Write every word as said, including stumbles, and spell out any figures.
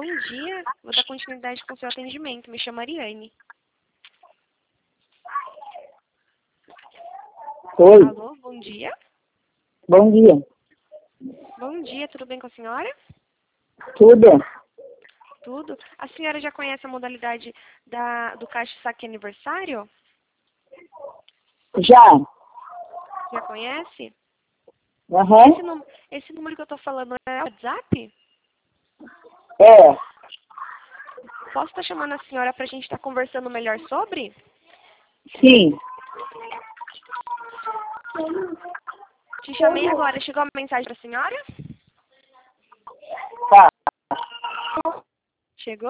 Bom dia, vou dar continuidade com o seu atendimento. Me chamo Ariane. Oi. Alô, bom dia. Bom dia. Bom dia, tudo bem com a senhora? Tudo? Tudo. A senhora já conhece a modalidade da, do Caixa Saque Aniversário? Já. Já conhece? Aham. Esse, num- esse número que eu tô falando é o WhatsApp? É. Posso estar chamando a senhora pra gente estar conversando melhor sobre? Sim. Te chamei agora. Chegou a mensagem pra senhora? Tá. Chegou?